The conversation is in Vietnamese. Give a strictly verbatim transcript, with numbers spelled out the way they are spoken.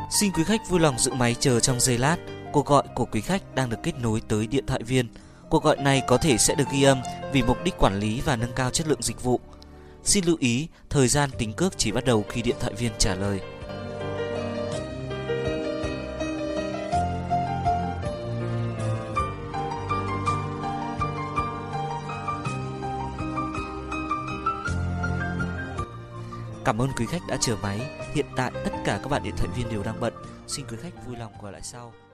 Xin quý khách vui lòng giữ máy chờ trong giây lát. Cuộc gọi của quý khách đang được kết nối tới điện thoại viên. Cuộc gọi này có thể sẽ được ghi âm vì mục đích quản lý và nâng cao chất lượng dịch vụ. Xin lưu ý, thời gian tính cước chỉ bắt đầu khi điện thoại viên trả lời. Cảm ơn quý khách đã chờ máy. Hiện tại tất cả các bạn điện thoại viên đều đang bận. Xin quý khách vui lòng gọi lại sau.